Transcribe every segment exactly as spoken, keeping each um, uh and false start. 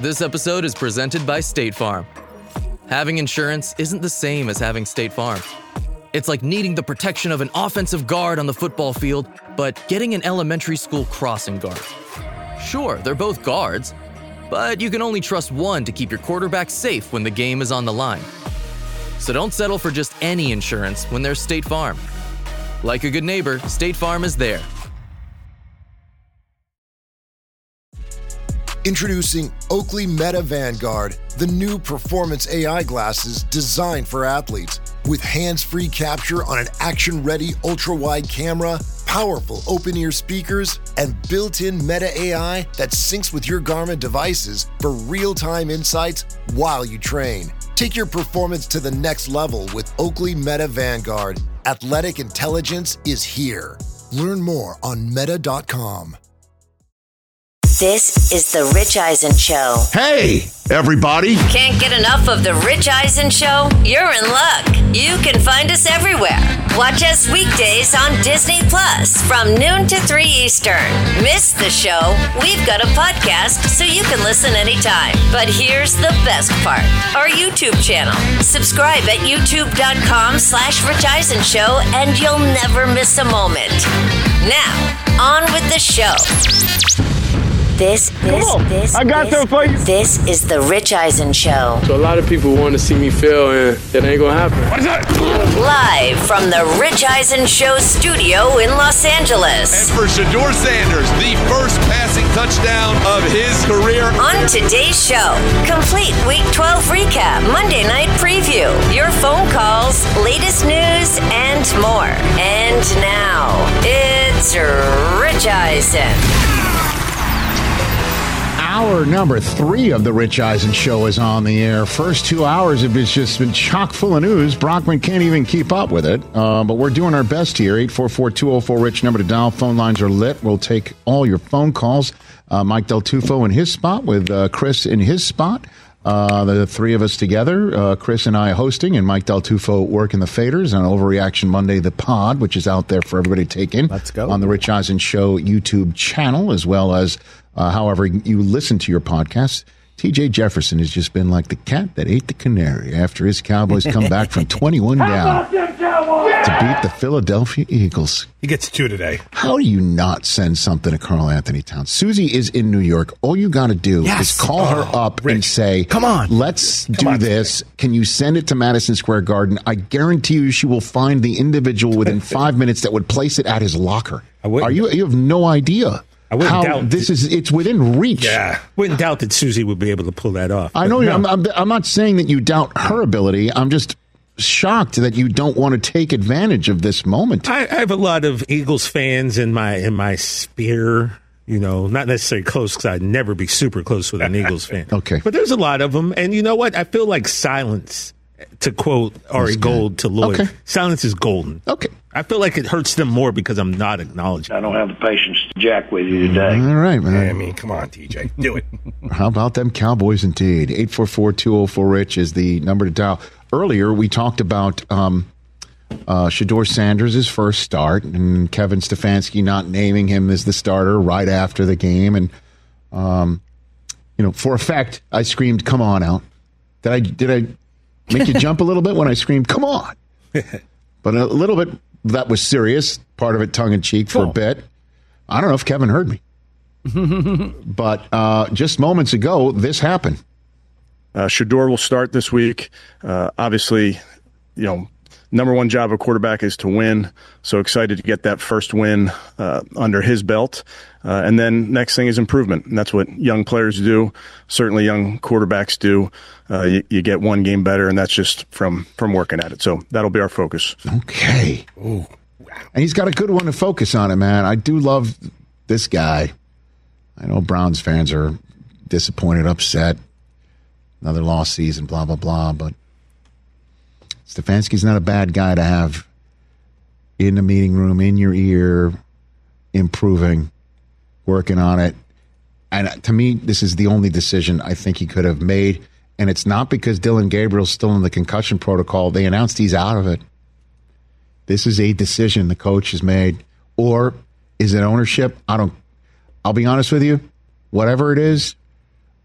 This episode is presented by State Farm. Having insurance isn't the same as having State Farm. It's like needing the protection of an offensive guard on the football field, but getting an elementary school crossing guard. Sure, they're both guards, but you can only trust one to keep your quarterback safe when the game is on the line. So don't settle for just any insurance when there's State Farm. Like a good neighbor, State Farm is there. Introducing Oakley Meta Vanguard, the new performance A I glasses designed for athletes. With hands-free capture on an action-ready ultra-wide camera, powerful open-ear speakers, and built-in Meta A I that syncs with your Garmin devices for real-time insights while you train. Take your performance to the next level with Oakley Meta Vanguard. Athletic intelligence is here. Learn more on meta dot com. This is The Rich Eisen Show. Hey, everybody. Can't get enough of The Rich Eisen Show? You're in luck. You can find us everywhere. Watch us weekdays on Disney Plus from noon to three Eastern. Miss the show? We've got a podcast so you can listen anytime. But here's the best part. Our YouTube channel. Subscribe at youtube.com slash Rich Eisen Show and you'll never miss a moment. Now, on with the show. This, this, Come on. this, I got this, them for you. This is The Rich Eisen Show. So a lot of people want to see me fail, and that ain't gonna happen. What is that? Live from The Rich Eisen Show studio in Los Angeles. And for Shedeur Sanders, the first passing touchdown of his career. On today's show, complete Week twelve recap, Monday night preview, your phone calls, latest news, and more. And now, it's Rich Eisen. Hour number three of the Rich Eisen Show is on the air. First two hours have just been chock full of news. Brockman can't even keep up with it. Uh, but we're doing our best here. eight four four, two oh four, RICH, number to dial. Phone lines are lit. We'll take all your phone calls. Uh, Mike Del Tufo in his spot with uh, Chris in his spot. Uh, the three of us together, uh, Chris and I hosting, and Mike Del Tufo working the faders on Overreaction Monday, the pod, which is out there for everybody to take in. Let's go. On the Rich Eisen Show YouTube channel, as well as uh, however you listen to your podcasts. T J Jefferson has just been like the cat that ate the canary after his Cowboys come back from twenty-one down to beat the Philadelphia Eagles. He gets two today. How do you not send something to Carl Anthony Towns? Susie is in New York. All you got to do Yes. is call Oh, her up Rich. and say, Come on. let's Come do on, this. Can you send it to Madison Square Garden? I guarantee you she will find the individual within five minutes that would place it at his locker. I wouldn't. Are you? You have no idea. I wouldn't how doubt this is. It's within reach. Yeah. Wouldn't doubt that Susie would be able to pull that off. I But know. no. I'm, I'm, I'm not saying that you doubt her ability. I'm just shocked that you don't want to take advantage of this moment. I, I have a lot of Eagles fans in my in my sphere. You know, not necessarily close because I'd never be super close with an Eagles fan. Okay. But there's a lot of them. And you know what? I feel like silence, to quote Ari Gold to Lloyd, Okay. silence is golden. Okay. I feel like it hurts them more because I'm not acknowledging. I don't have the patience to jack with you today. All right, man. I mean, come on, T J. Do it. How about them Cowboys indeed? eight four four, two oh four, RICH is the number to dial. Earlier, we talked about um, uh, Shedeur Sanders' first start and Kevin Stefanski not naming him as the starter right after the game. And, um, you know, for effect, I screamed, come on out. Did I, did I make you jump a little bit when I screamed, come on? But a little bit, that was serious, part of it tongue-in-cheek for a bit. I don't know if Kevin heard me. But uh, just moments ago, this happened. Uh, Shedeur will start this week. Uh, obviously, you know, number one job of quarterback is to win. So excited to get that first win uh, under his belt. Uh, and then next thing is improvement. And that's what young players do. Certainly young quarterbacks do. Uh, you, you get one game better, and that's just from, from working at it. So that'll be our focus. Okay. Ooh. And he's got a good one to focus on it, man. I do love this guy. I know Browns fans are disappointed, upset. Another lost season, blah, blah, blah. But Stefanski's not a bad guy to have in the meeting room, in your ear, improving, working on it. And to me, this is the only decision I think he could have made. And it's not because Dylan Gabriel's still in the concussion protocol. They announced he's out of it. This is a decision the coach has made. Or is it ownership? I don't, I'll be honest with you. Whatever it is,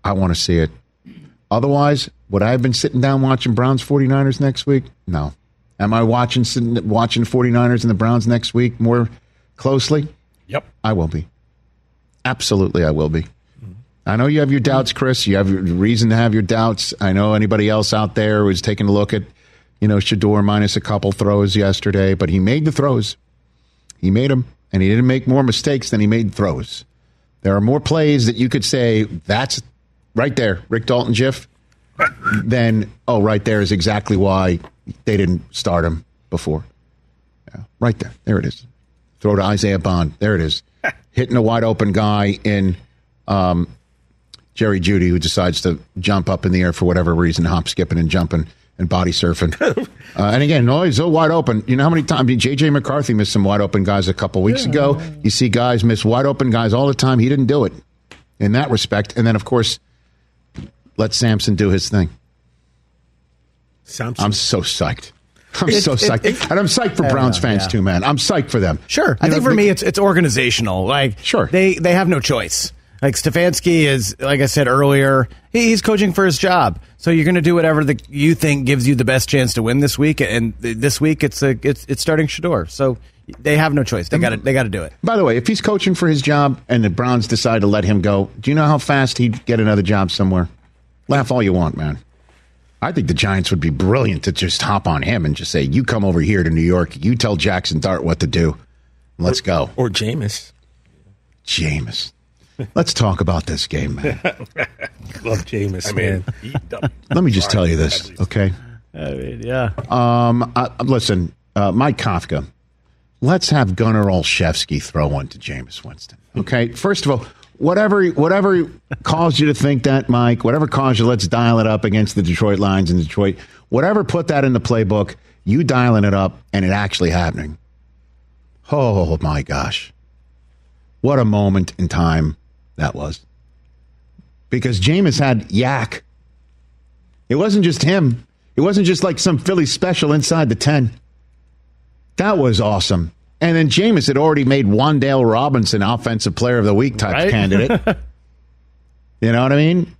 I want to see it. Otherwise, would I have been sitting down watching Browns 49ers next week? No. Am I watching sitting, watching 49ers and the Browns next week more closely? Yep. I will be. Absolutely, I will be. Mm-hmm. I know you have your doubts, Chris. You have your reason to have your doubts. I know anybody else out there was taking a look at, you know, Shedeur minus a couple throws yesterday, but he made the throws. He made them, and he didn't make more mistakes than he made throws. There are more plays that you could say, that's right there, Rick Dalton GIF, then, oh, right there is exactly why they didn't start him before. Yeah, right there. There it is. Throw to Isaiah Bond. There it is. Hitting a wide open guy in um, Jerry Jeudy, who decides to jump up in the air for whatever reason, hop, skipping, and jumping and body surfing. uh, and again, no, he's so wide open. You know how many times? I mean, J J McCarthy missed some wide open guys a couple weeks yeah. ago. You see guys miss wide open guys all the time. He didn't do it in that respect. And then, of course, let Samson do his thing. Samson. I'm so psyched. I'm it, so it, psyched. it, and I'm psyched for Browns know, fans yeah. too, man. I'm psyched for them. Sure. You I know, think for they, me, it's it's organizational. Like, sure. They, they have no choice. Like, Stefanski is, like I said earlier, he, he's coaching for his job. So you're going to do whatever the, you think gives you the best chance to win this week. And this week, it's a, it's it's starting Shedeur. So they have no choice. They got to they got to do it. By the way, if he's coaching for his job and the Browns decide to let him go, do you know how fast he'd get another job somewhere? Laugh all you want, man. I think the Giants would be brilliant to just hop on him and just say, you come over here to New York. You tell Jackson Dart what to do. Let's go. Or Jameis. Jameis. Let's talk about this game, man. Love Jameis, I man. mean, Let me just tell you this, okay? I mean, yeah. Um, I, listen, uh, Mike Kafka, let's have Gunnar Olszewski throw one to Jameis Winston, okay? First of all, whatever whatever caused you to think that, Mike, whatever caused you, let's dial it up against the Detroit Lions in Detroit, whatever put that in the playbook, you dialing it up and it actually happening. Oh, my gosh. What a moment in time that was. Because Jameis had yak. It wasn't just him. It wasn't just like some Philly special inside the ten. That was awesome. And then Jameis had already made Wan'Dale Robinson Offensive Player of the Week type right? candidate. You know what I mean?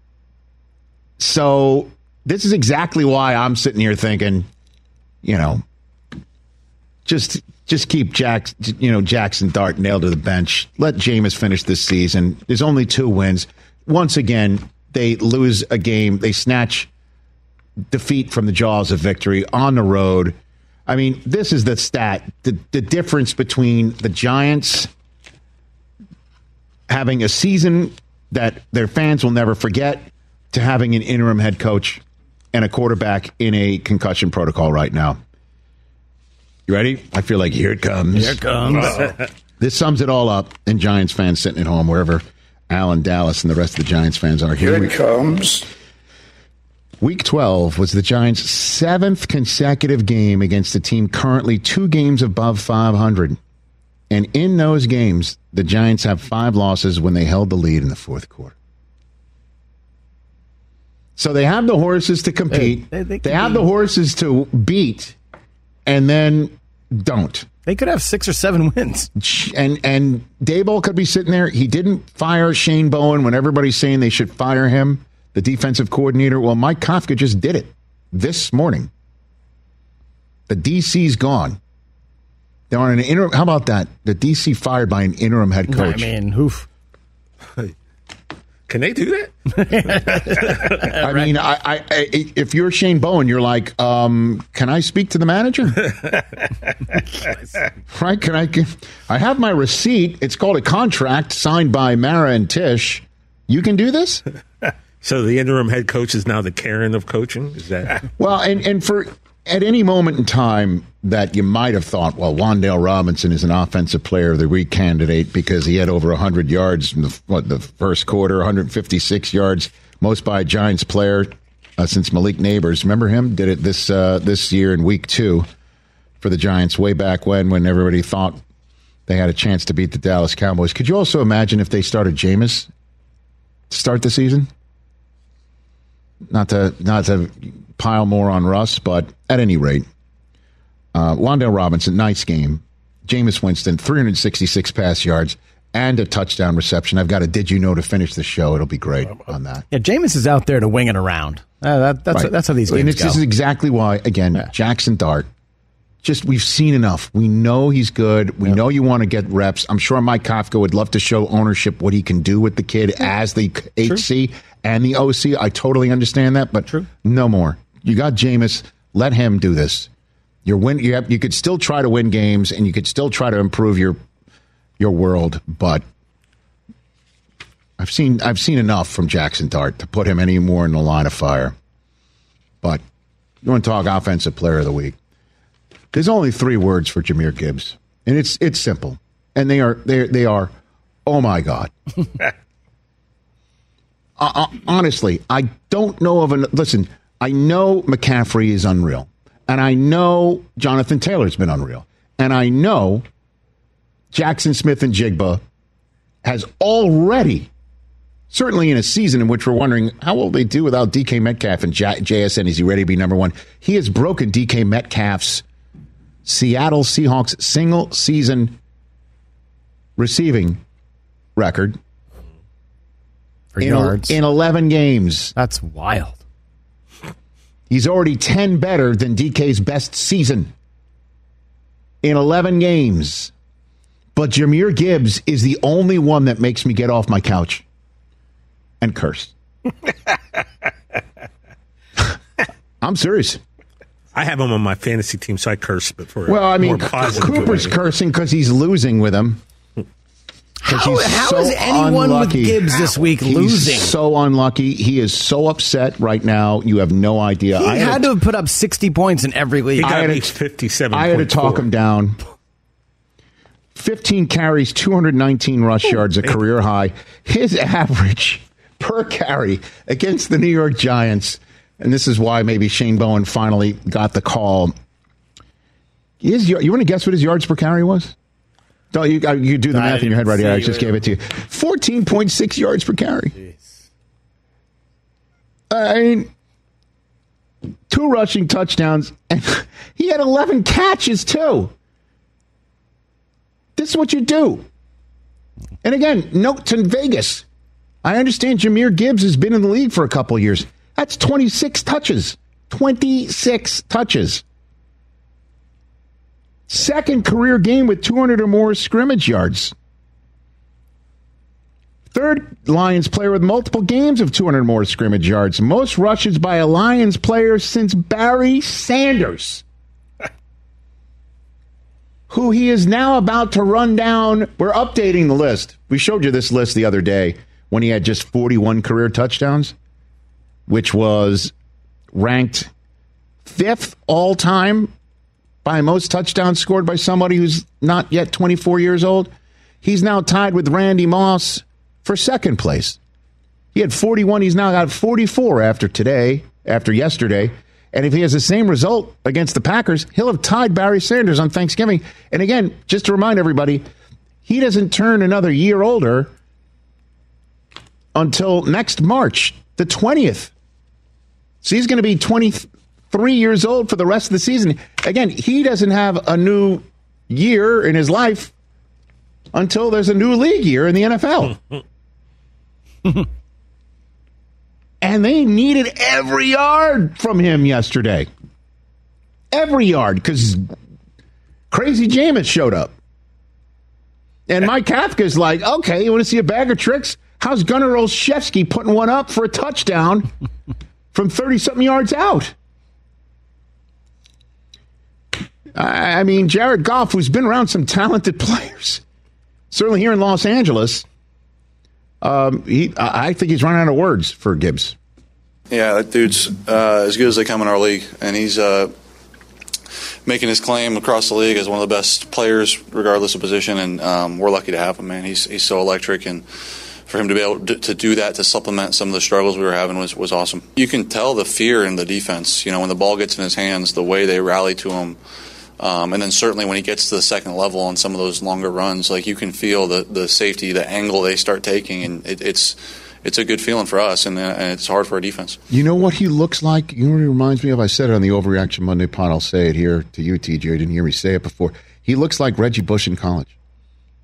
So this is exactly why I'm sitting here thinking, you know, just just keep Jack, you know, Jackson Dart nailed to the bench. Let Jameis finish this season. There's only two wins. Once again, they lose a game. They snatch defeat from the jaws of victory on the road. I mean, this is the stat, the, the difference between the Giants having a season that their fans will never forget to having an interim head coach and a quarterback in a concussion protocol right now. You ready? I feel like here it comes. Here it comes. This sums it all up. And Giants fans sitting at home, wherever Alan, Dallas, and the rest of the Giants fans are. Here, here it comes. Week twelve was the Giants' seventh consecutive game against a team currently two games above five hundred. And in those games, the Giants have five losses when they held the lead in the fourth quarter. So they have the horses to compete. They, they, they, they have the horses to beat, and then don't. They could have six or seven wins. And and Daboll could be sitting there. He didn't fire Shane Bowen when everybody's saying they should fire him, the defensive coordinator. Well, Mike Kafka just did it this morning. The D C's gone. They're on an interim. How about that? The D C fired by an interim head coach. I mean, oof. Can they do that? I mean, I, I, I, if you're Shane Bowen, you're like, um, can I speak to the manager? Right? Can I? I have my receipt. It's called a contract signed by Mara and Tish. You can do this? So the interim head coach is now the Karen of coaching? Is that? Well, and, and for at any moment in time that you might have thought, well, Wan'Dale Robinson is an offensive player of the week candidate because he had over one hundred yards in the, what, the first quarter, one hundred fifty-six yards, most by a Giants player uh, since Malik Neighbors. Remember him? Did it this uh, this year in week two for the Giants way back when, when everybody thought they had a chance to beat the Dallas Cowboys. Could you also imagine if they started Jameis to start the season? Not to not to pile more on Russ, but at any rate, uh, Wan'Dale Robinson, nice game. Jameis Winston, three hundred sixty-six pass yards, and a touchdown reception. I've got a did you know to finish the show. It'll be great on that. Yeah, Jameis is out there to wing it around. Uh, that, that's Right. that's how these and games it's, go. This is exactly why, again, Yeah. Jackson Dart, just we've seen enough. We know he's good. We Yep. know you want to get reps. I'm sure Mike Kafka would love to show ownership what he can do with the kid as the H C and the O C. I totally understand that, but True. no more. You got Jameis. Let him do this. You're win. You, have, you could still try to win games, and you could still try to improve your your world, but I've seen I've seen enough from Jackson Dart to put him any more in the line of fire. But you want to talk offensive player of the week? There's only three words for Jahmyr Gibbs, and it's it's simple, and they are they they are, oh my God. uh, uh, honestly, I don't know of an listen. I know McCaffrey is unreal, and I know Jonathan Taylor's been unreal, and I know Jackson Smith and Jigba has already, certainly in a season in which we're wondering how will they do without D K Metcalf and J- JSN. Is he ready to be number one? He has broken D K Metcalf's Seattle Seahawks single season receiving record For in, yards. in eleven games. That's wild. He's already ten better than D K's best season in eleven games. But Jahmyr Gibbs is the only one that makes me get off my couch and curse. I'm serious. I have him on my fantasy team, so I curse, but for Well, I mean, more positive Cooper's way. cursing because he's losing with him. How, he's how so is anyone unlucky. with Gibbs this week He's losing? so unlucky. He is so upset right now. You have no idea. He I had to have put up sixty points in every league. He got I had at to- least fifty-seven. I had to talk him down. fifteen carries, two hundred nineteen rush yards, a career high. His average per carry against the New York Giants, and this is why maybe Shane Bowen finally got the call. His, you want to guess what his yards per carry was? No, you, you do the I math in your head didn't right here. I see just it. gave it to you. fourteen point six yards per carry. I mean, two rushing touchdowns, and he had eleven catches, too. This is what you do. And again, note to Vegas. I understand Jahmyr Gibbs has been in the league for a couple of years. That's twenty-six touches. twenty-six touches. Second career game with two hundred or more scrimmage yards. Third Lions player with multiple games of two hundred or more scrimmage yards. Most rushes by a Lions player since Barry Sanders, who he is now about to run down. We're updating the list. We showed you this list the other day when he had just forty-one career touchdowns, which was ranked fifth all-time by most touchdowns scored by somebody who's not yet twenty-four years old. He's now tied with Randy Moss for second place. He had forty-one. He's now got forty-four after today, after yesterday. And if he has the same result against the Packers, he'll have tied Barry Sanders on Thanksgiving. And again, just to remind everybody, he doesn't turn another year older until next March, the twentieth. So he's going to be twenty-three years old for the rest of the season. Again, he doesn't have a new year in his life until there's a new league year in the N F L. And they needed every yard from him yesterday. Every yard, because Crazy Jameis showed up. And Mike Kafka's like, okay, you want to see a bag of tricks? How's Gunnar Olszewski putting one up for a touchdown from thirty-something yards out? I mean, Jared Goff, who's been around some talented players, certainly here in Los Angeles, um, he, I think he's running out of words for Gibbs. Yeah, that dude's uh, as good as they come in our league, and he's uh, making his claim across the league as one of the best players, regardless of position, and um, we're lucky to have him, man. He's he's so electric, and for him to be able to, to do that, to supplement some of the struggles we were having was, was awesome. You can tell the fear in the defense. You know, when the ball gets in his hands, the way they rally to him. Um, and then certainly when he gets to the second level on some of those longer runs, like you can feel the, the safety, the angle they start taking, and it, it's it's a good feeling for us, and, uh, and it's hard for our defense. You know what he looks like? You know what he reminds me of? I said it on the Overreaction Monday pod. I'll say it here to you, T J. I didn't hear me say it before. He looks like Reggie Bush in college.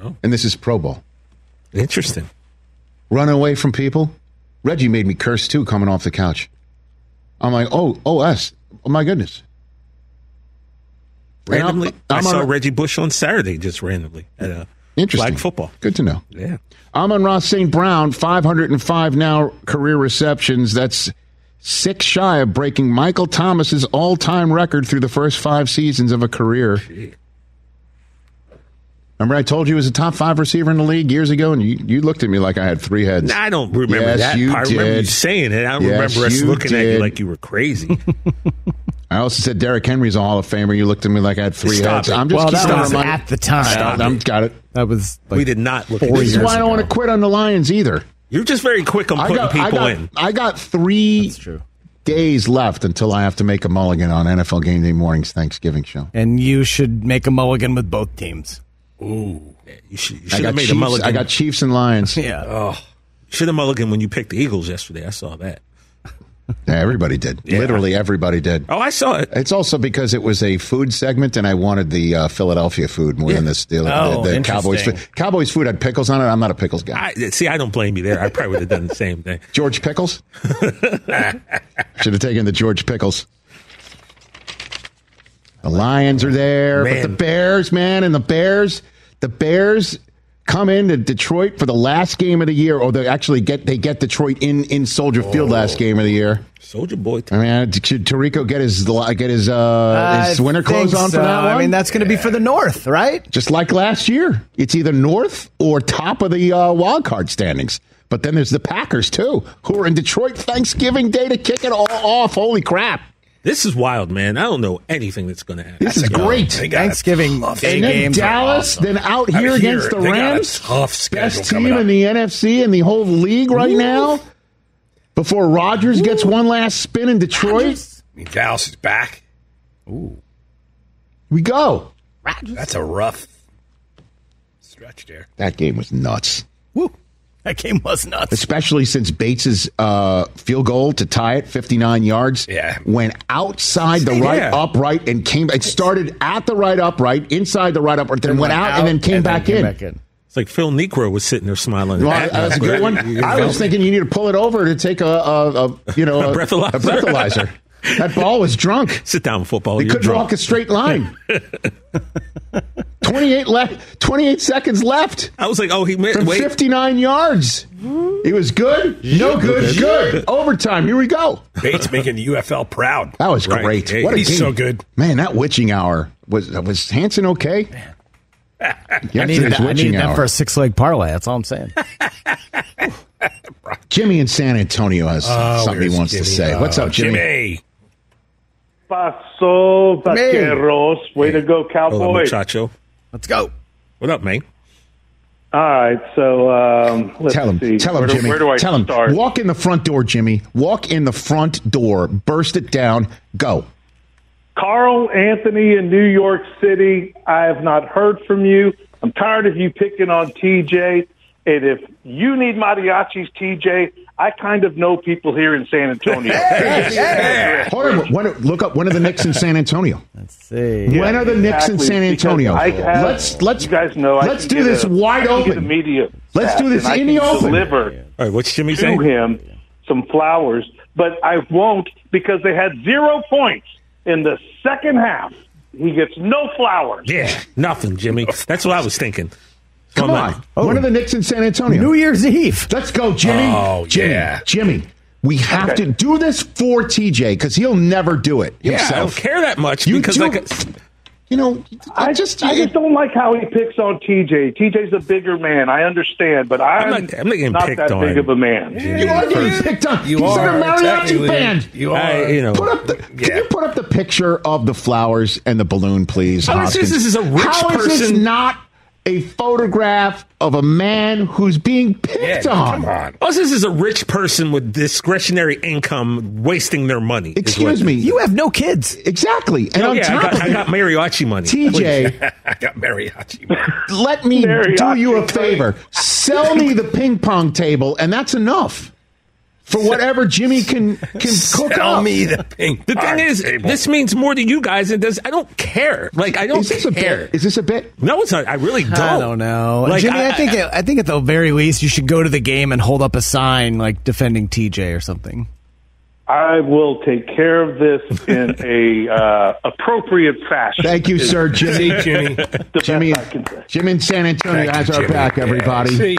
Oh. And this is Pro Bowl. Interesting. Running away from people. Reggie made me curse, too, coming off the couch. I'm like, oh, oh, us. Oh, my goodness. Randomly, I'm, I'm I saw on, Reggie Bush on Saturday, just randomly at a interesting flag football. Good to know. Yeah. Amon-Ra Saint Brown, five hundred five now career receptions. That's six shy of breaking Michael Thomas's all-time record through the first five seasons of a career. Gee. Remember I told you he was a top five receiver in the league years ago, and you, you looked at me like I had three heads. Nah, I don't remember yes, that you part. I did. remember you saying it. I don't yes, remember us looking did. at you like you were crazy. I also said Derrick Henry's a Hall of Famer. You looked at me like I had three Stop heads. It. I'm just well, keeping that was remind- at the time. I'm got it. That was like we did not look. Four at This is why I don't ago. want to quit on the Lions either. You're just very quick on putting I got, people I got, in. I got three That's true. days left until I have to make a mulligan on N F L Game Day morning's Thanksgiving show. And you should make a mulligan with both teams. Ooh. Yeah, you should, you I should got have made Chiefs, a mulligan. I got Chiefs and Lions. Yeah. Oh, you should have mulligan when you picked the Eagles yesterday. I saw that. Yeah, everybody did. Yeah. Literally everybody did. Oh, I saw it. It's also because it was a food segment, and I wanted the uh, Philadelphia food more Yeah. than the Steelers. Oh, the, the interesting. Cowboys food. Cowboys food had pickles on it. I'm not a pickles guy. I, see, I don't blame you there. I probably would have done the same thing. George Pickles? Should have taken the George Pickles. The Lions are there, Man. but the Bears, man, and the Bears, the Bears come into Detroit for the last game of the year, or they actually get they get Detroit in, in Soldier Field Oh. last game of the year. Soldier Boy. I mean, should Tirico get his get his uh, his I winter clothes think on so. for that one? I mean, that's going to be for the North, right? Just like last year, it's either North or top of the uh, wild card standings. But then there's the Packers too, who are in Detroit Thanksgiving Day to kick it all off. Holy crap! This is wild, man. I don't know anything that's going to happen. This is great. Thanksgiving Day And then games are Dallas, awesome. then out here Out against here, the they got a Rams, tough schedule best coming team up. in the N F C and the whole league right now. Before Rodgers gets one last spin in Detroit, I mean, Dallas is back. Ooh. we go. That's a rough stretch there. That game was nuts. Woo. That game was nuts. Especially since Bates's uh, field goal to tie it, fifty-nine yards, Yeah. went outside the right Yeah. upright and came. It started at the right upright, inside the right upright, then went out, and then came, back, in. back in. It's like Phil Negro was sitting there smiling. Well, that's a good one. I was thinking you need to pull it over to take a, a, a you know A breathalyzer. A breathalyzer. That ball was drunk. Sit down, football. He You're couldn't drunk. walk a straight line. twenty-eight left. twenty-eight seconds left. I was like, oh, he made From wait. fifty-nine yards. He was good. No good. Good. Overtime. Here we go. Bates making the U F L proud. That was Right. great. Hey, What a he's game. so good. Man, that witching hour was was Hanson okay? I need, that, I need that for a six leg parlay. That's all I'm saying. Jimmy in San Antonio has Oh, something he where's wants Jimmy? to say. Oh, What's up, Jimmy? Jimmy. Paso, vaqueros. Way to go, Hola, Cowboys. muchacho. Let's go. What up, man? All right, so um, let's Tell him. see. Tell him, where do, Jimmy. Where do I Tell him. start? Walk in the front door, Jimmy. Walk in the front door. Burst it down. Go. Carl Anthony in New York City, I have not heard from you. I'm tired of you picking on T J. And if you need mariachis, T J, I kind of know people here in San Antonio. Hold on. When, look up. When are the Knicks in San Antonio? Let's see. When are the Knicks in Exactly, San Antonio? because I have- let's let's you guys know. I let's can do get this a- wide I can get a open. media Let's do this and I in can the open. Deliver All right, what's Jimmy to saying? him some flowers, but I won't because they had zero points in the second half. He gets no flowers. Yeah, nothing, Jimmy. That's what I was thinking. So Come I'm on. not- When are the Knicks in San Antonio? New Year's Eve. Let's go, Jimmy. Oh, Jimmy, yeah. Jimmy. We have Okay. to do this for T J because he'll never do it Yeah, I don't himself. care that much You because do- like You know, I I just, just, I just don't like how he picks on TJ. T J's a bigger man. I understand, but I'm, I'm not- I'm not getting not picked that on. big of a man. you are getting picked on. You He's are. in a mariachi Technically, band. You are. I, you know, Put up the, Can Yeah. you put up the picture of the flowers and the balloon, please? How is this- Hoskins? this is a rich How is this person- not a photograph of a man who's being picked Yeah, on? come on. also, this is a rich person with discretionary income wasting their money. is Excuse what- me. You have no kids. Exactly. And Oh, on yeah, I top got, of I it, got mariachi money. T J, I got mariachi. let me Mariachi. do you a favor. Sell me the ping pong table, and that's enough. for whatever Jimmy can can cook Tell up. me the pink. The thing is, table. this means more to you guys than does. I don't care. Like I don't Is this care. a bit? Is this a bit? No, it's not. I really don't. I don't know, Like, Jimmy. I, I- think I, I think at the very least you should go to the game and hold up a sign like defending T J or something. I will take care of this in a uh, appropriate fashion. Thank you, sir, Jimmy. See, Jimmy. The best Jimmy, I can say. Jimmy in San Antonio Thank has you, our Jimmy. back, everybody. See?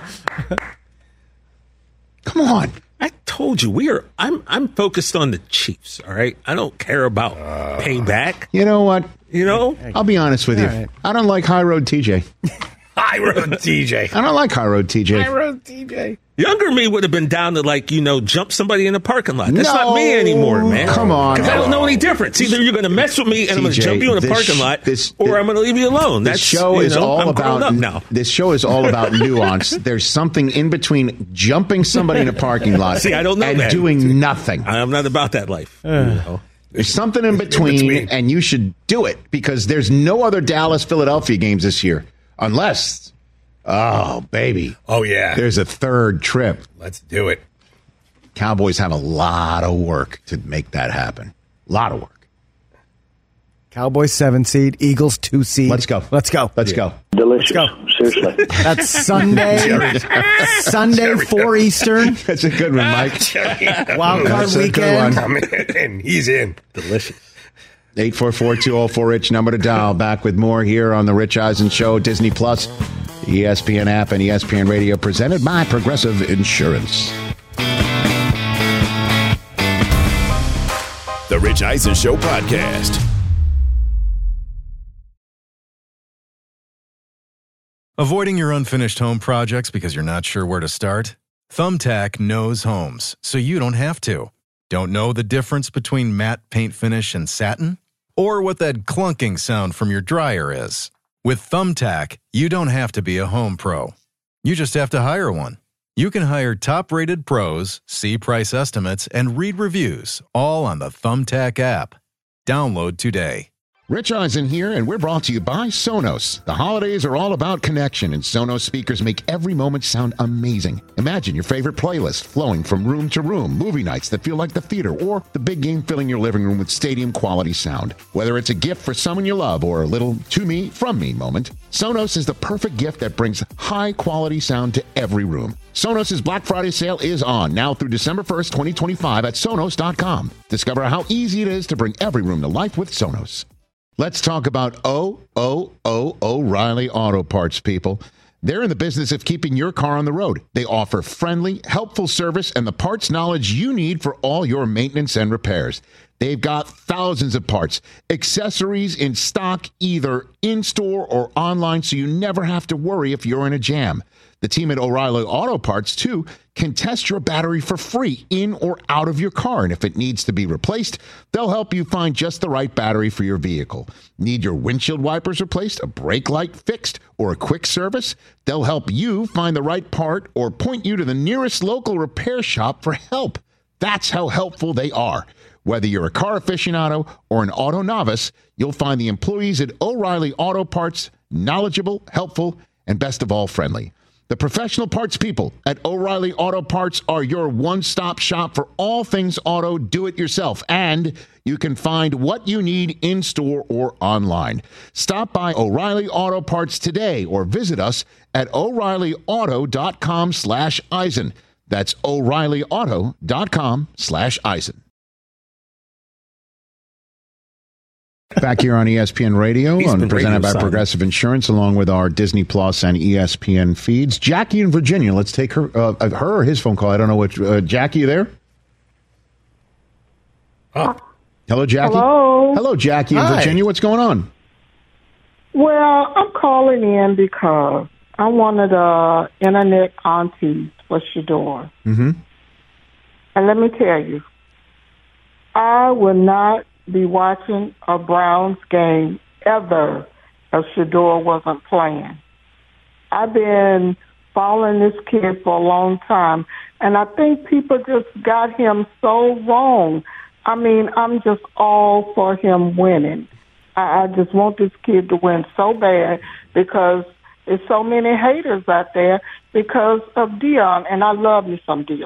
Come on. I told you we are. I'm. I'm focused on the Chiefs. All right. I don't care about Uh. payback. You know what? You know. I'll be honest with you. All right. I don't like High Road T J. High Road T J. I don't like High Road T J. High Road T J. Younger me would have been down to like you know jump somebody in the parking lot. That's No, not me anymore, man. come on. because I don't know any difference. Either you're going to mess with me and I'm going to T J, jump you in the this- parking lot, this- or this- I'm going to leave you alone. This That's show you is know, all I'm grown about up now. This show is all about nuance. There's something in between jumping somebody in a parking lot See, I don't know and that. doing nothing. I'm not about that life. you know. There's something in between, between. and you should do it because there's no other Dallas Philadelphia games this year, unless, oh baby, Oh, yeah. there's a third trip. Let's do it. Cowboys have a lot of work to make that happen. A lot of work. Cowboys seven seed, Eagles two seed. Let's go. Let's go. Let's go. Delicious. Let's go. Seriously. That's Sunday. Sunday four Eastern. That's a good one, Mike. Wild card That's a good weekend. one. I'm in. He's in. Delicious. eight four four, two oh four, RICH, number to dial. Back with more here on The Rich Eisen Show, Disney Plus, E S P N app, and E S P N Radio, presented by Progressive Insurance. The Rich Eisen Show podcast. Avoiding your unfinished home projects because you're not sure where to start? Thumbtack knows homes, so you don't have to. Don't know the difference between matte paint finish and satin? Or what that clunking sound from your dryer is? With Thumbtack, you don't have to be a home pro. You just have to hire one. You can hire top-rated pros, see price estimates, and read reviews, all on the Thumbtack app. Download today. Rich Eisen here, and we're brought to you by Sonos. The holidays are all about connection, and Sonos speakers make every moment sound amazing. Imagine your favorite playlist flowing from room to room, movie nights that feel like the theater, or the big game filling your living room with stadium-quality sound. Whether it's a gift for someone you love or a little to-me, from-me moment, Sonos is the perfect gift that brings high-quality sound to every room. Sonos' Black Friday sale is on now through December first, twenty twenty-five at Sonos dot com. Discover how easy it is to bring every room to life with Sonos. Let's talk about O O O O'Reilly Auto Parts, people. They're in the business of keeping your car on the road. They offer friendly, helpful service and the parts knowledge you need for all your maintenance and repairs. They've got thousands of parts, accessories in stock, either in-store or online, so you never have to worry if you're in a jam. The team at O'Reilly Auto Parts, too, can test your battery for free in or out of your car. And if it needs to be replaced, they'll help you find just the right battery for your vehicle. Need your windshield wipers replaced, a brake light fixed, or a quick service? They'll help you find the right part or point you to the nearest local repair shop for help. That's how helpful they are. Whether you're a car aficionado or an auto novice, you'll find the employees at O'Reilly Auto Parts knowledgeable, helpful, and best of all, friendly. The professional parts people at O'Reilly Auto Parts are your one-stop shop for all things auto do-it-yourself, and you can find what you need in-store or online. Stop by O'Reilly Auto Parts today or visit us at O'Reilly Auto dot com slash Eisen. That's O'Reilly Auto dot com slash Eisen. Back here on E S P N Radio, He's on, been presented radio by silent. Progressive Insurance, along with our Disney Plus and E S P N feeds. Jackie in Virginia. Let's take her, uh, her or his phone call. I don't know which. Uh, Jackie, you there? Oh. Hello, Jackie. Hello. Hello, Jackie in Hi. Virginia. What's going on? Well, I'm calling in because I wanted a internet auntie for Shador. Mm-hmm. And let me tell you, I will not be watching a Browns game ever if Shador wasn't playing. I've been following this kid for a long time, and I think people just got him so wrong. I mean, I'm just all for him winning. I, I just want this kid to win so bad because there's so many haters out there because of Dion, and I love me some Dion.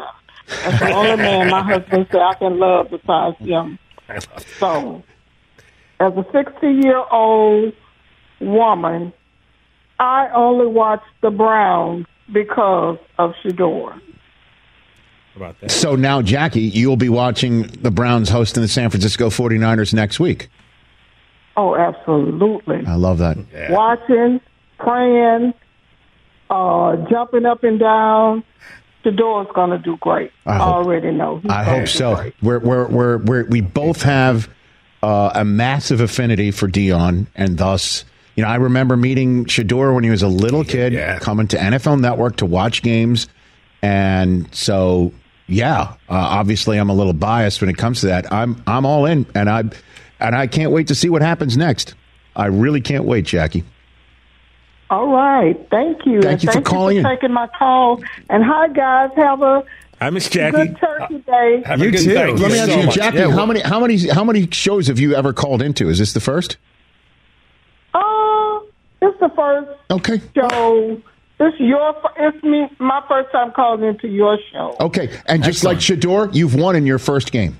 That's the only man my husband said I can love besides him. So, as a sixty-year-old woman, I only watch the Browns because of Shedeur. About that. So now, Jackie, you'll be watching the Browns hosting the San Francisco forty-niners next week. Oh, absolutely. I love that. Yeah. Watching, praying, uh, jumping up and down. Shedeur's going to do great. I, hope, I already know. He's I hope so. Great. We're, we're, we're, we're, we both have uh, a massive affinity for Deion, and thus, you know, I remember meeting Shedeur when he was a little kid, yeah. coming to N F L Network to watch games. And so, yeah, uh, obviously I'm a little biased when it comes to that. I'm I'm all in, and I and I can't wait to see what happens next. I really can't wait, Jackie. All right. Thank you. Thank and you thank for calling you for in. taking my call. And hi, guys. Have a I miss Jackie. good Turkey Day. Have you a good too. Thank Let you me ask so you, much. Jackie, Yeah, how many how many how many shows have you ever called into? Is this the first? Uh, it's the first okay. show. It's your. It's me. My first time calling into your show. Okay, and just Excellent. like Shedeur, you've won in your first game.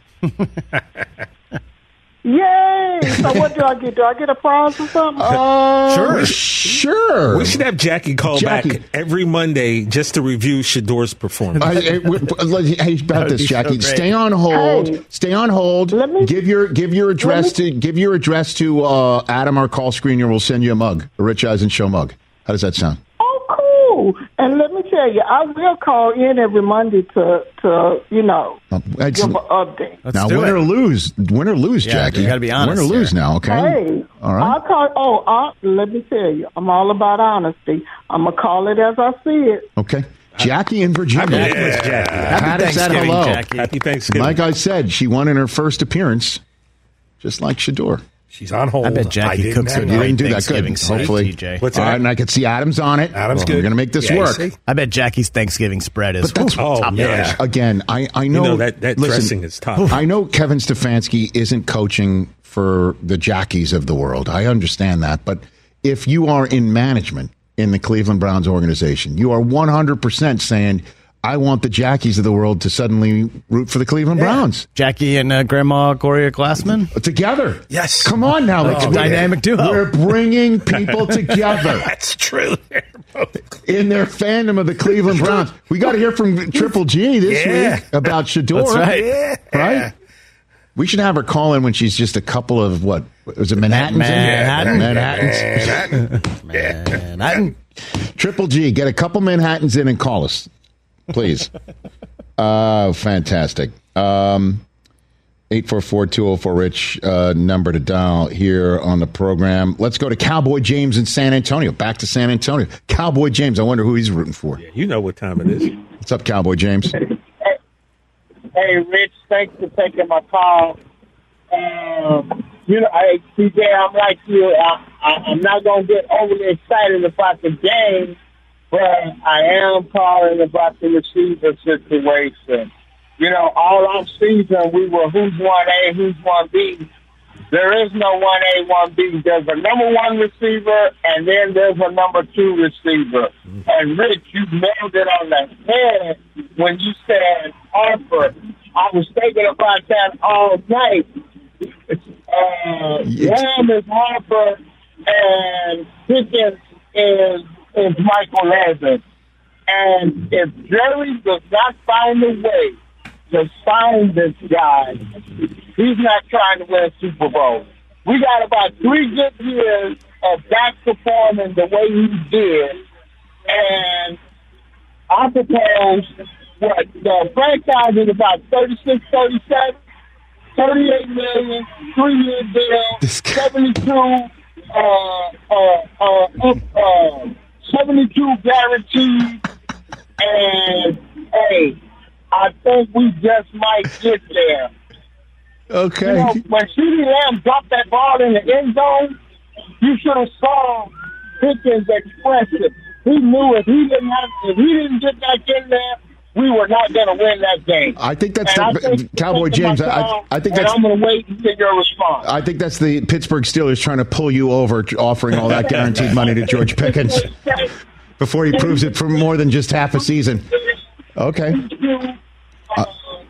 Yay! So what do I get? Do I get a prize or something? Uh, sure, sure. We should have Jackie call Jackie. back every Monday just to review Shedeur's performance. I, I, hey, about this, Jackie. So stay on hold. Hey, stay on hold. Let me, give your give your address me, to give your address to uh, Adam, our call screener. Will send you a mug, a Rich Eisen Show mug. How does that sound? Oh, cool. And let me tell you, I will call in every Monday to, to you know, uh, give an update. Let's now, win it. or lose, win or lose, yeah, Jackie. You got to be honest. Win or lose here. now, okay? Hey, all right. I'll call. Oh, uh, let me tell you, I'm all about honesty. I'm gonna call it as I see it. Okay. Jackie in Virginia. Happy, yeah. Jackie. Happy Thanksgiving, hello. Jackie. Happy Thanksgiving. Like I said, she won in her first appearance, just like Shedeur. She's on hold. I bet Jackie I cooks it. You didn't do that good. Hopefully, T J. What's that? All right, and I could see Adam's on it. Adam's well, good. We're going to make this yeah, work. I bet Jackie's Thanksgiving spread is. But that's oh, top yeah. notch. Again, I, I know, you know that, that listen, dressing is tough. I know Kevin Stefanski isn't coaching for the Jackies of the world. I understand that. But if you are in management in the Cleveland Browns organization, you are one hundred percent saying, I want the Jackies of the world to suddenly root for the Cleveland yeah. Browns. Jackie and uh, Grandma Gloria Glassman? Together. Yes. Come on now. Like oh, a dynamic duo. We're bringing people together. That's true. In their fandom of the Cleveland Browns. We got to hear from Triple G this yeah. week about Shedeur. That's right. Yeah. Right? We should have her call in when she's just a couple of, what? Was it Manhattans? Manhattan. Manhattans. Manhattan. Manhattan. Triple G, get a couple Manhattans in and call us. Please. Uh, fantastic. Um, eight four four, two oh four, Rich, uh, number to dial here on the program. Let's go to Cowboy James in San Antonio. Back to San Antonio. Cowboy James, I wonder who he's rooting for. Yeah, you know what time it is. What's up, Cowboy James? Hey, hey Rich, thanks for taking my call. Um, you know, I, C J, I'm like you. I, I, I'm not going to get overly excited about the game, but I am calling about the receiver situation. You know, all off season we were who's one A, who's one B. There is no one A, one B. There's a number one receiver, and then there's a number two receiver. And Rich, you nailed it on the head when you said Harper. I was thinking about that all night. Uh, Lamb is Harper, and Pickens is is Michael Evans. And if Jerry does not find a way to sign this guy, he's not trying to win a Super Bowl. We got about three good years of Dak performing the way he did, and I propose what the franchise is about thirty-six, thirty-seven, thirty-eight million, three-year deal, seventy-two, uh, uh, uh, uh, seventy-two guaranteed, and hey, I think we just might get there. Okay. You know, when CeeDee Lamb dropped that ball in the end zone, you should have saw Pickens' expression. He knew if he didn't have, if he didn't get back in there, we were not going to win that game. I think that's and the I think, Cowboy James. I, I think that's. I'm going to wait and get your response. I think that's the Pittsburgh Steelers trying to pull you over, offering all that guaranteed money to George Pickens before he proves it for more than just half a season. Okay. Uh,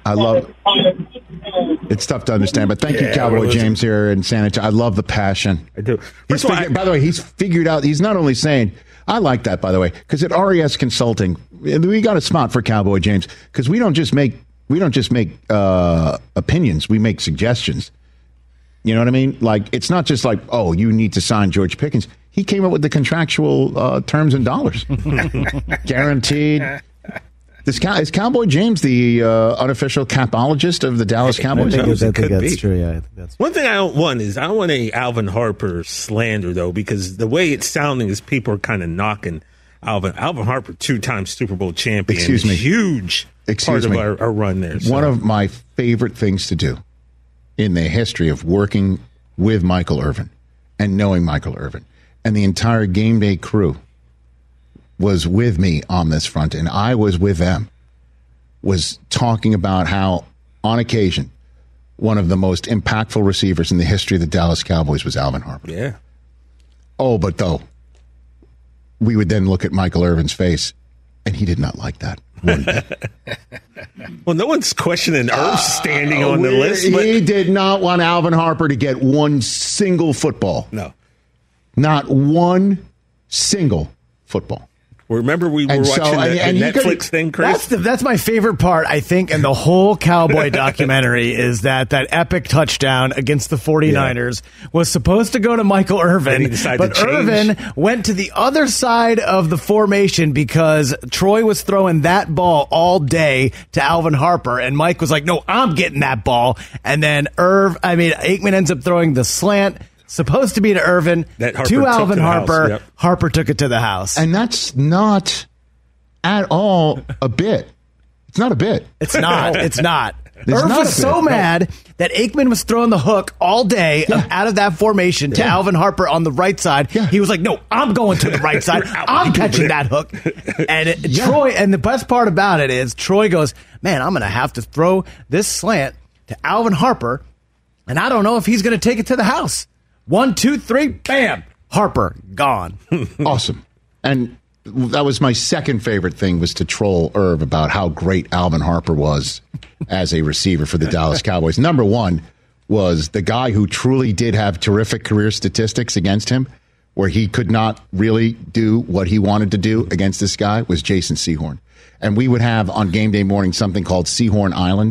I love it's tough to understand, but thank Yeah, you, Cowboy well, James here in San Antonio. I love the passion. I do. He's First of all, figured, by the way, he's figured out. He's not only saying, I like that, by the way, because at R E S Consulting, we got a spot for Cowboy James because we don't just make we don't just make uh, opinions. We make suggestions. You know what I mean? Like, it's not just like, oh, you need to sign George Pickens. He came up with the contractual uh, terms in dollars, guaranteed. This cow- is Cowboy James the uh, unofficial capologist of the Dallas Cowboys? I think, It I think could that's be. true. Yeah, I think that's One thing I don't want is I don't want any Alvin Harper slander, though, because the way it's sounding is people are kind of knocking Alvin. Alvin Harper, two-time Super Bowl champion. Excuse me. Huge Excuse part me. of our, our run there. So. One of my favorite things to do in the history of working with Michael Irvin and knowing Michael Irvin and the entire game day crew was with me on this front, and I was with them, was talking about how, on occasion, one of the most impactful receivers in the history of the Dallas Cowboys was Alvin Harper. Yeah. Oh, but though, we would then look at Michael Irvin's face, and he did not like that one bit. Well, no one's questioning Irv's standing on the We- list. But He did not want Alvin Harper to get one single football. no. Not one single football. Remember we were And so- watching the, and- and the you could- Netflix thing, Chris? That's the, that's my favorite part, I think, in the whole Cowboy documentary is that that epic touchdown against the 49ers was supposed to go to Michael And Irvin, he decided but to change. Irvin went to the other side of the formation because Troy was throwing that ball all day to Alvin Harper, and Mike was like, no, I'm getting that ball. And then Irv, I mean, Aikman ends up throwing the slant, supposed to be to Irvin, That Harper to took Alvin to the house, Harper. yep. Harper took it to the house. And that's not at all a bit. It's not a bit. It's not. It's not. It's Irv not was a so bit, no. mad that Aikman was throwing the hook all day out of that formation to Yeah. Alvin Harper on the right side. Yeah. He was like, no, I'm going to the right side. I'm catching that hook. And it, Troy, and the best part about it is Troy goes, man, I'm going to have to throw this slant to Alvin Harper, and I don't know if he's going to take it to the house. One, two, three, bam. Harper, gone. Awesome. And that was my second favorite thing, was to troll Irv about how great Alvin Harper was as a receiver for the Dallas Cowboys. Number one was the guy who truly did have terrific career statistics against him, where he could not really do what he wanted to do against this guy, was Jason Sehorn. And we would have on game day morning something called Sehorn Island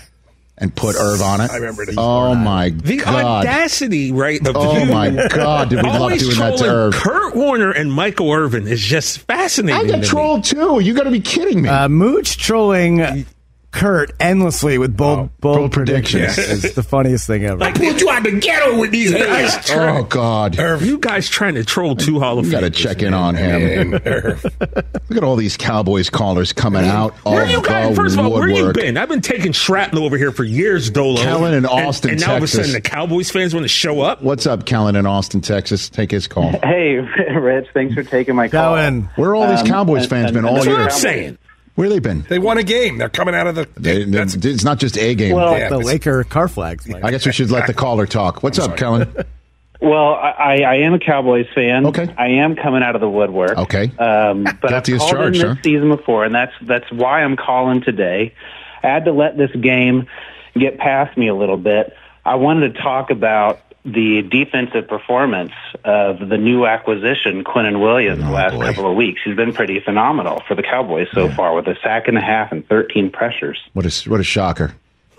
and put Irv on it. I remember this. Oh, my The God. audacity, right? Of Oh, you my God. Did we love always doing that to trolling Irv? Kurt Warner and Michael Irvin is just fascinating. I to get me. trolled, too. You got to be kidding me. Uh, Mooch trolling Kurt endlessly with bold, bold, bold predictions. predictions. It's the funniest thing ever. Like, put you out the ghetto with these guys. Oh, God. Irv, you guys trying to troll two Hall of You got to Famers, check in man. on him. Look at all these Cowboys callers coming out Where of you guys? the First of all, where you woodwork. been? I've been taking shrapnel over here for years, Dolo. Kellen in Austin, and, and now all of a Texas. sudden the Cowboys fans want to show up. What's up, Kellen in Austin, Texas? Take his call. Hey, Rich, thanks for taking my call. Kellen. Where are all these Um, Cowboys and- fans and- been and all the That's what year? I'm saying. Where they been? They won a game. They're coming out of the. They, that's, it's not just a game. Well, Yeah, the it's- Laker car flags. Like. I guess we should let the caller talk. What's up, Kellen? Well, I, I am a Cowboys fan. Okay. I am coming out of the woodwork. Okay. Um, but I've Guilty as called charged, in this huh? season before, and that's that's why I'm calling today. I had to let this game get past me a little bit. I wanted to talk about the defensive performance of the new acquisition, Quinnen Williams, the Oh, last boy. couple of weeks. He's been pretty phenomenal for the Cowboys so far, with a sack and a half and thirteen pressures. What a, what a shocker.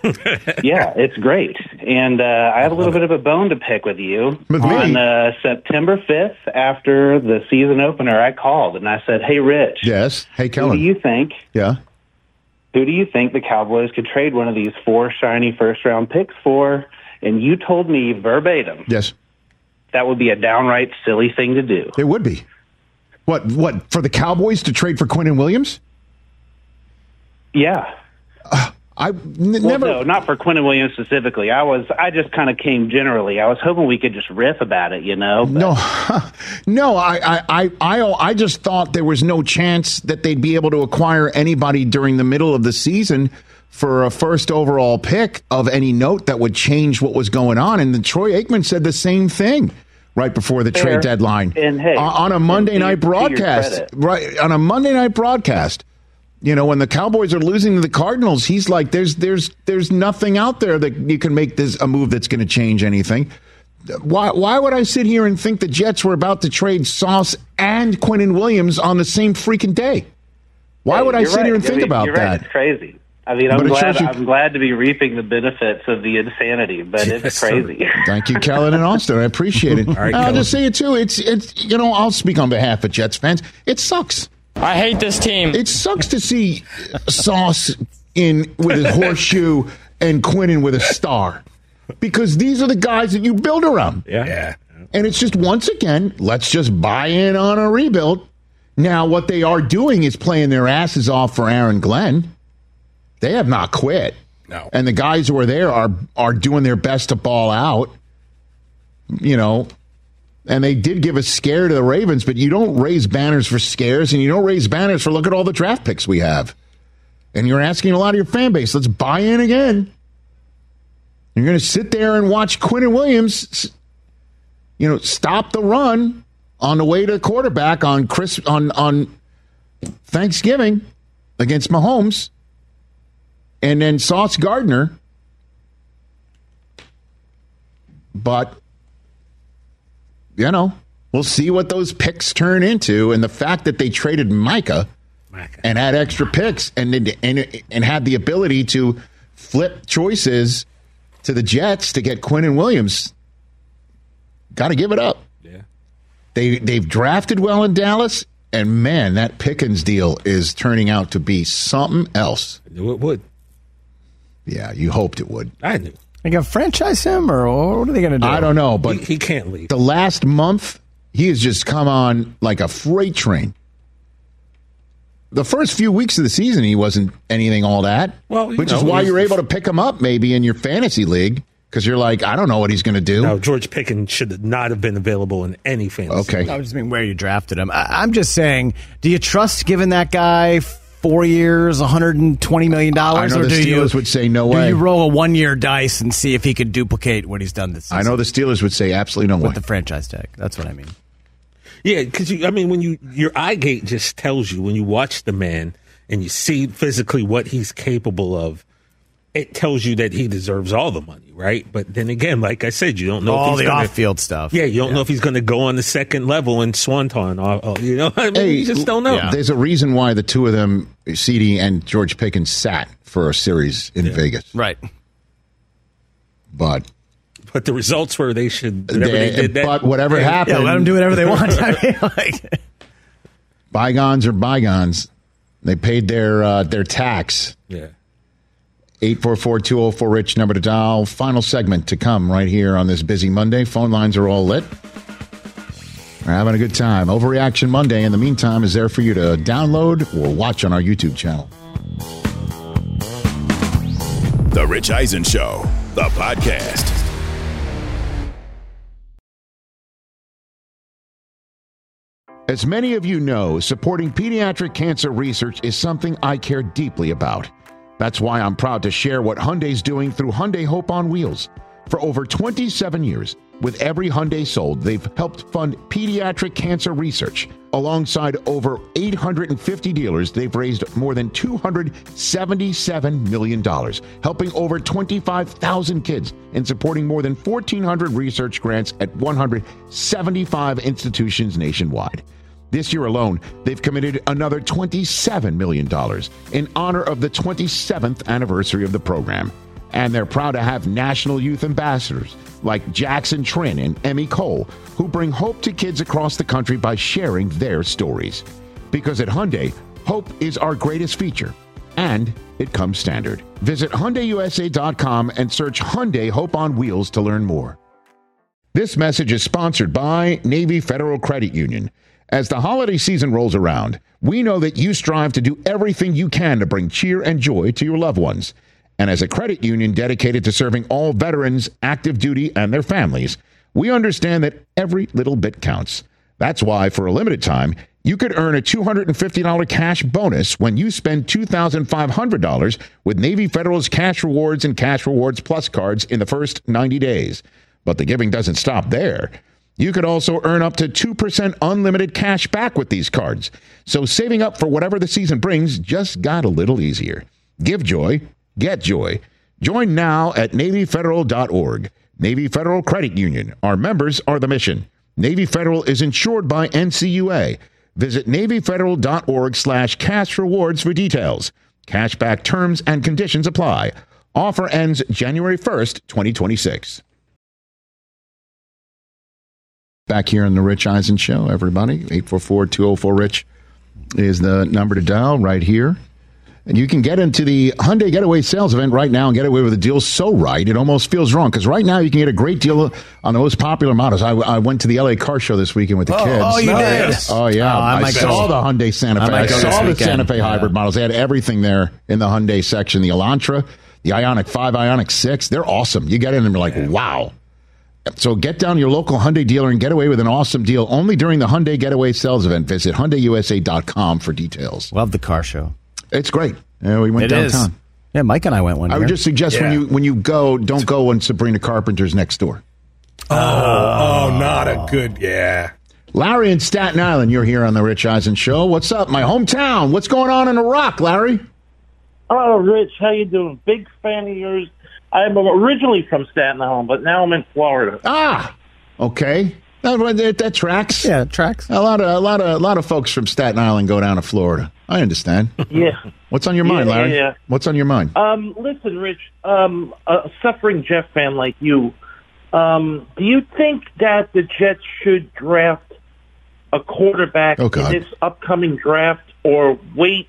Yeah, it's great. And uh, I have a little bit of a bone to pick with you. With me? On uh, September fifth, after the season opener, I called and I said, hey, Rich, Yes. Hey, who do Kellen. you think Yeah. who do you think the Cowboys could trade one of these four shiny first-round picks for? And you told me verbatim Yes. that would be a downright silly thing to do. It would be. What? What? For the Cowboys to trade for Quinnen Williams? Yeah. I n- Well, never. no, not for Quinnen Williams specifically. I was, I just kind of came generally. I was hoping we could just riff about it, you know. But No, no. I, I, I, I, I just thought there was no chance that they'd be able to acquire anybody during the middle of the season for a first overall pick of any note that would change what was going on. And then Troy Aikman said the same thing right before the Fair. trade deadline And, hey, on on a Monday and to- night to your broadcast. credit. Right on a Monday night broadcast. You know, when the Cowboys are losing to the Cardinals, he's like, there's there's there's nothing out there that you can make this a move that's going to change anything. Why why would I sit here and think the Jets were about to trade Sauce and Quinnen Williams on the same freaking day? Why Hey, would I you're sit right. here and I think mean, about you're that? Right. It's crazy. I mean, I'm But it glad shows you- I'm glad to be reaping the benefits of the insanity, but Yes, it's sir. crazy. Thank you, Kellen and Austin. I appreciate it. All right, I'll Kellen. just say it too. It's it's you know I'll speak on behalf of Jets fans. It sucks. I hate this team. It sucks to see Sauce in with his horseshoe and Quinnen with a star, because these are the guys that you build around. Yeah. yeah. And it's just, once again, let's just buy in on a rebuild. Now, what they are doing is playing their asses off for Aaron Glenn. They have not quit. No. And the guys who are there are are doing their best to ball out. You know, and they did give a scare to the Ravens, but you don't raise banners for scares, and you don't raise banners for look at all the draft picks we have. And you're asking a lot of your fan base, let's buy in again. You're going to sit there and watch Quinnen Williams, you know, stop the run on the way to quarterback on Chris on on Thanksgiving against Mahomes, and then Sauce Gardner. But you know, we'll see what those picks turn into, and the fact that they traded Micah, Micah. and had extra picks and and and had the ability to flip choices to the Jets to get Quinnen Williams. Got to give it up. Yeah. They, they've drafted well in Dallas, and man, that Pickens deal is turning out to be something else. I knew it would. Yeah, you hoped it would. I knew. They going to franchise him, or what are they going to do? I don't know, but He, he can't leave. the last month, he has just come on like a freight train. The first few weeks of the season, he wasn't anything all that, Well, you which know, is why he's- you're able to pick him up maybe in your fantasy league, because you're like, I don't know what he's going to do. No, George Pickens should not have been available in any fantasy. Okay. I just mean where you drafted him. I, I'm just saying, do you trust giving that guy four years, one hundred twenty million dollars? I know or the do Steelers you, would say no do way. you roll a one-year dice and see if he could duplicate what he's done this season? I know the Steelers would say absolutely no with way. the franchise tag. That's what I mean. Yeah, because I mean, when you your eye gate just tells you when you watch the man and you see physically what he's capable of, it tells you that he deserves all the money, right? But then again, like I said, you don't know All if he's the gonna, off-field stuff. Yeah, you don't know if he's going to go on the second level in Swanton. Or, or, you know, I mean, you just don't know. Yeah. There's a reason why the two of them, C D and George Pickens, sat for a series in Vegas. Right. But But the results were they should. Whatever they, they- did that, but whatever they- happened, Yeah, let them do whatever they want. I mean, like, bygones are bygones. They paid their uh, their tax. Yeah. eight four four, two oh four, RICH, number to dial. Final segment to come right here on this busy Monday. Phone lines are all lit. We're having a good time. Overreaction Monday, in the meantime, is there for you to download or watch on our YouTube channel. The Rich Eisen Show, the podcast. As many of you know, supporting pediatric cancer research is something I care deeply about. That's why I'm proud to share what Hyundai's doing through Hyundai Hope on Wheels. For over twenty-seven years, with every Hyundai sold, they've helped fund pediatric cancer research. Alongside over eight hundred fifty dealers, they've raised more than two hundred seventy-seven million dollars, helping over twenty-five thousand kids and supporting more than fourteen hundred research grants at one hundred seventy-five institutions nationwide. This year alone, they've committed another twenty-seven million dollars in honor of the twenty-seventh anniversary of the program. And they're proud to have national youth ambassadors like Jackson Trin and Emmy Cole, who bring hope to kids across the country by sharing their stories. Because at Hyundai, hope is our greatest feature, and it comes standard. Visit Hyundai U S A dot com and search Hyundai Hope on Wheels to learn more. This message is sponsored by Navy Federal Credit Union. As the holiday season rolls around, we know that you strive to do everything you can to bring cheer and joy to your loved ones. And as a credit union dedicated to serving all veterans, active duty, and their families, we understand that every little bit counts. That's why, for a limited time, you could earn a two hundred fifty dollars cash bonus when you spend two thousand five hundred dollars with Navy Federal's Cash Rewards and Cash Rewards Plus cards in the first ninety days. But the giving doesn't stop there. You could also earn up to two percent unlimited cash back with these cards. So saving up for whatever the season brings just got a little easier. Give joy, get joy. Join now at Navy Federal dot org. Navy Federal Credit Union. Our members are the mission. Navy Federal is insured by N C U A. Visit Navy Federal dot org slash cash rewards for details. Cashback terms and conditions apply. Offer ends January first, twenty twenty-six. Back here on the Rich Eisen Show, everybody. eight four four, two oh four, RICH is the number to dial right here. And you can get into the Hyundai Getaway Sales Event right now and get away with a deal so right, it almost feels wrong. Because right now you can get a great deal on the most popular models. I, I went to the L A Car Show this weekend with the oh, kids. Oh, you did? Oh, yeah. Oh, I, I saw go. the Hyundai Santa Fe. I, I saw the Santa Fe yeah. hybrid models. They had everything there in the Hyundai section. The Elantra, the Ioniq five, Ioniq six. They're awesome. You get in and you're like, yeah. wow. So get down to your local Hyundai dealer and get away with an awesome deal only during the Hyundai Getaway Sales Event. Visit Hyundai U S A dot com for details. Love the car show. It's great. Yeah, we went it downtown. Is. Yeah, Mike and I went one I year. would just suggest yeah. when you when you go, don't go when Sabrina Carpenter's next door. Oh, oh, oh, not a good, yeah. Larry in Staten Island, you're here on the Rich Eisen Show. What's up, my hometown? What's going on in Iraq, Larry? Oh, Rich, how you doing? Big fan of yours. I'm originally from Staten Island, but now I'm in Florida. Ah, okay. That, that, that tracks. Yeah, it tracks. A lot of a lot of a lot of folks from Staten Island go down to Florida. I understand. Yeah. What's on your mind, yeah, Larry? Yeah, yeah. What's on your mind? Um, listen, Rich, um, a suffering Jet fan like you, um, do you think that the Jets should draft a quarterback oh, in this upcoming draft, or wait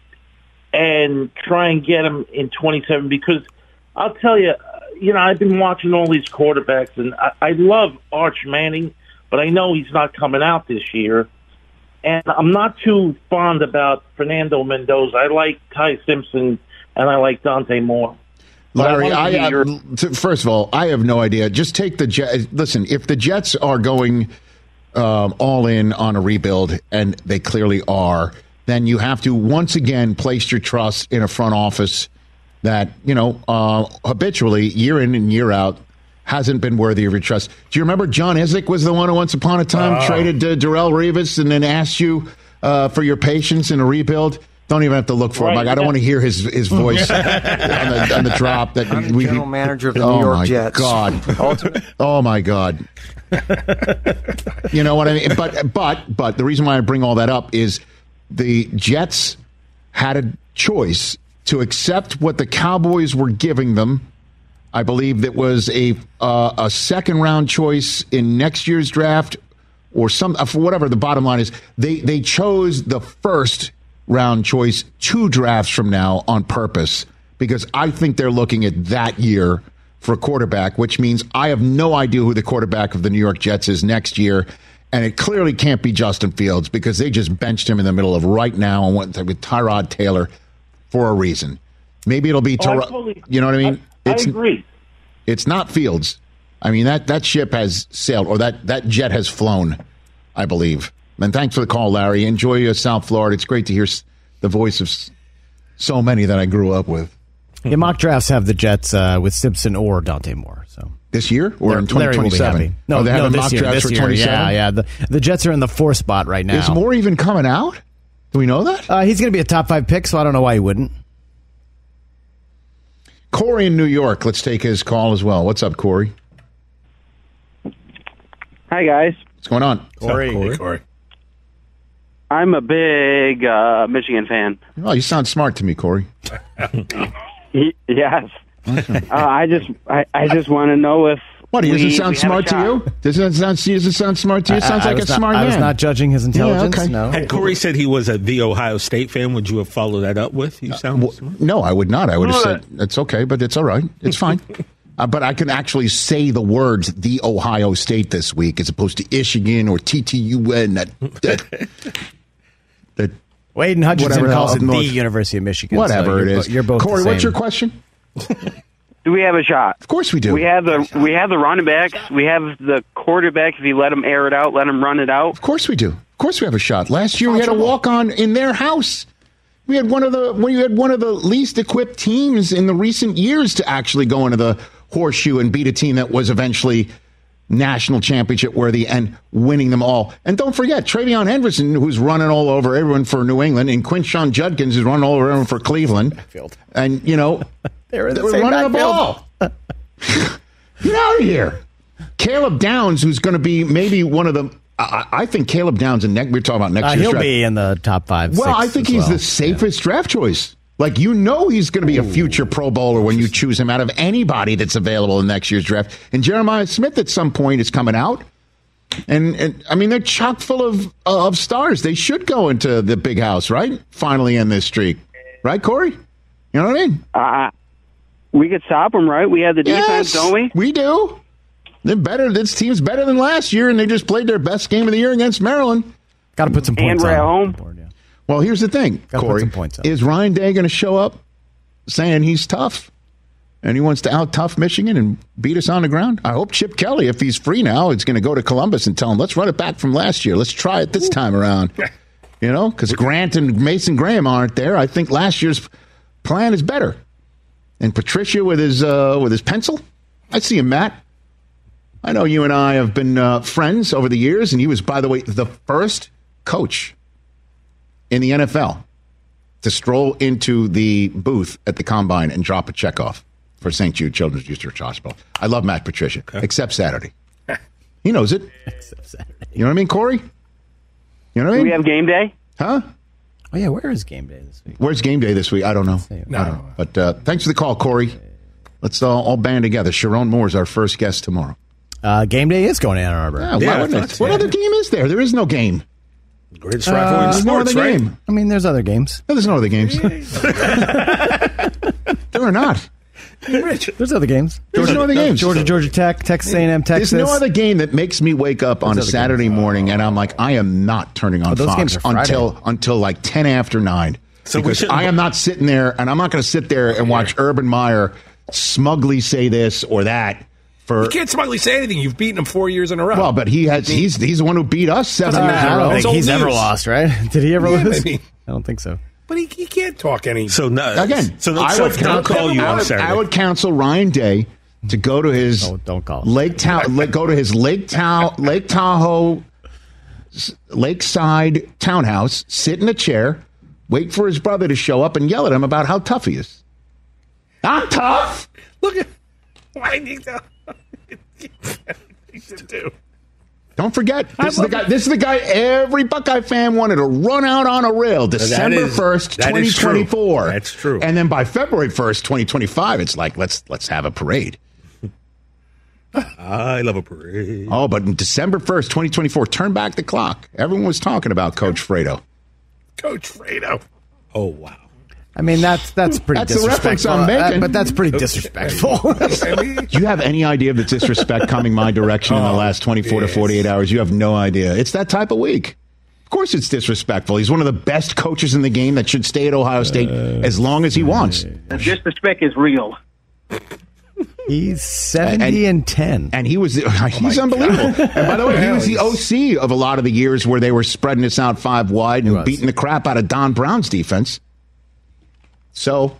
and try and get him in twenty-seven? Because I'll tell you, you know, I've been watching all these quarterbacks, and I, I love Arch Manning, but I know he's not coming out this year. And I'm not too fond about Fernando Mendoza. I like Ty Simpson, and I like Dante Moore. Larry, I, I your... first of all, I have no idea. Just take the Jets. Listen, if the Jets are going um, all in on a rebuild, and they clearly are, then you have to once again place your trust in a front office that, you know, uh, habitually, year in and year out, hasn't been worthy of your trust. Do you remember John Isaac was the one who once upon a time oh. traded uh, Darrelle Revis and then asked you uh, for your patience in a rebuild? Don't even have to look for right. him. Like, I don't want to hear his his voice on, the, on the drop. That I'm we, the general manager of the oh New York my Jets. God. Oh, my God. You know what I mean? But, but, but the reason why I bring all that up is the Jets had a choice to accept what the Cowboys were giving them. I believe that was a uh, a second round choice in next year's draft, or some uh, for whatever the bottom line is. They they chose the first round choice two drafts from now on purpose, because I think they're looking at that year for a quarterback, which means I have no idea who the quarterback of the New York Jets is next year, and it clearly can't be Justin Fields because they just benched him in the middle of right now and went with Tyrod Taylor for a reason. Maybe it'll be Tyrod. Oh, totally, you know what I mean? I, It's, I agree. It's not Fields. I mean, that, that ship has sailed, or that, that jet has flown, I believe. And thanks for the call, Larry. Enjoy uh, South Florida. It's great to hear the voice of so many that I grew up with. Yeah, mock drafts have the Jets uh, with Simpson or Dante Moore. So this year or in twenty twenty-seven? No, oh, they no, have this mock year. drafts This for year, twenty-seven? yeah, yeah. The, the Jets are in the fourth spot right now. Is Moore even coming out? Do we know that? Uh, he's going to be a top five pick, so I don't know why he wouldn't. Corey in New York, let's take his call as well. What's up, Corey? Hi, guys. What's going on? Corey. Corey? Hey, Corey. I'm a big uh, Michigan fan. Oh, you sound smart to me, Corey. Yes. uh, I just I, I just want to know if What, he doesn't we, sound we smart to you? Does it sound, does it sound smart to you? Sounds I, I like a not, smart I man. was not judging his intelligence. Yeah, okay. No. Had Corey said he was a the Ohio State fan, would you have followed that up with? You sound well, smart. No, I would not. I would have said, it's okay, but it's all right. It's fine. uh, but I can actually say the words the Ohio State this week as opposed to Michigan or T T U N. That, that, that Wade Hutchinson calls it the North. University of Michigan. Whatever so it you're, is. You're both Corey, the same. what's your question? Do we have a shot? Of course we do. We have the we have the running backs. We have the quarterback. If you let him air it out, let him run it out. Of course we do. Of course we have a shot. Last year we had a walk on in their house. We had one of the we had one of the least equipped teams in the recent years to actually go into the horseshoe and beat a team that was eventually national championship worthy and winning them all. And don't forget, Travion Henderson, who's running all over everyone for New England, and Quinshon Judkins is running all over everyone for Cleveland. Backfield. And, you know, they were, they were running backfield. the ball. Get out of here. Caleb Downs, who's going to be maybe one of the, I, I think Caleb Downs, and we're talking about next uh, year's he'll draft. be in the top five. Well, I think he's well. the safest yeah. draft choice. Like, you know he's going to be a future Pro Bowler when you choose him out of anybody that's available in next year's draft. And Jeremiah Smith at some point is coming out. And, and I mean, they're chock full of uh, of stars. They should go into the big house, right? Finally in this streak. Right, Corey? You know what I mean? Uh, we could stop them, right? We have the defense, yes, don't we? We do. They're better. This team's better than last year, and they just played their best game of the year against Maryland. Got to put some points and we're on at home. Board, yeah. Well, here's the thing, Gotta Corey. put some points up. Is Ryan Day going to show up saying he's tough and he wants to out-tough Michigan and beat us on the ground? I hope Chip Kelly, if he's free now, is going to go to Columbus and tell him, let's run it back from last year. Let's try it this time around. You know, because Grant and Mason Graham aren't there. I think last year's plan is better. And Patricia with his uh, with his pencil, I see him, Matt. I know you and I have been uh, friends over the years, and he was, by the way, the first coach in the N F L to stroll into the booth at the Combine and drop a check off for Saint Jude Children's Research Hospital. I love Matt Patricia, okay. except Saturday. He knows it. Except Saturday. You know what I mean, Corey? You know what I mean? Do we have game day? Huh? Oh, yeah, where is game day this week? Where's game day this week? I don't know. No. I don't know. But uh, thanks for the call, Corey. Let's all, all band together. Sharon Moore is our first guest tomorrow. Uh, game day is going to Ann Arbor. Yeah, yeah, why wouldn't it? What other game is there? There is no game. Greatest rivalry in There's no sports, other right? game. I mean, there's other games. No, there's no other games. There are not. Rich. There's other games. There's Georgia, no other games. Georgia, Georgia Tech, Texas A and M, Texas. There's no other game that makes me wake up on a There's other Saturday games. morning and I'm like, I am not turning on Oh, those Fox games are Friday. until until like ten after nine. So we because shouldn't- I am not sitting there, and I'm not going to sit there and watch Urban Meyer smugly say this or that. For You can't smugly say anything. You've beaten him four years in a row. well, but he has. He's he's the one who beat us seven Uh, years in I a don't row. think old he's ever news. lost, right? Did he ever Yeah, lose? maybe. I don't think so. But he, he can't talk any. So no, Again, so, I so would don't count- call you I on would, Saturday. I would counsel Ryan Day to go to his Oh, don't call. Lake Tahoe. Let go to his Lake Tahoe, Lake Tahoe, s- lakeside townhouse. Sit in a chair, wait for his brother to show up, and yell at him about how tough he is. Not tough. Look at. Why do you know? to do. Don't forget, this is the guy. This is the guy every Buckeye fan wanted to run out on a rail. December is- first, that twenty is true. twenty four. That's true. And then by February first, twenty twenty five, it's like let's let's have a parade. I love a parade. Oh, but in December first, twenty twenty four, turn back the clock. Everyone was talking about Coach Fredo. Coach Fredo. Oh wow. I mean, that's that's pretty That's the reference disrespectful. I'm making. Uh, but that's pretty disrespectful. Do you have any idea of the disrespect coming my direction in the last twenty-four yes. to forty-eight hours? You have no idea. It's that type of week. Of course it's disrespectful. He's one of the best coaches in the game that should stay at Ohio State Uh, as long as he wants. The disrespect is real. He's seventy and, and ten, and he was he's unbelievable. And by the way, he was the O C of a lot of the years where they were spreading us out five wide and beating the crap out of Don Brown's defense. So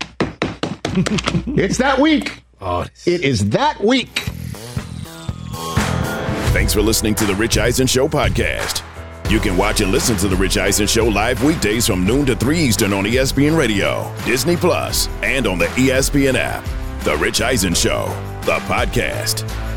it's that week. Oh, it is that week. Thanks for listening to the Rich Eisen Show podcast. You can watch and listen to the Rich Eisen Show live weekdays from noon to three Eastern on E S P N Radio, Disney Plus, and on the E S P N app. The Rich Eisen Show, the podcast.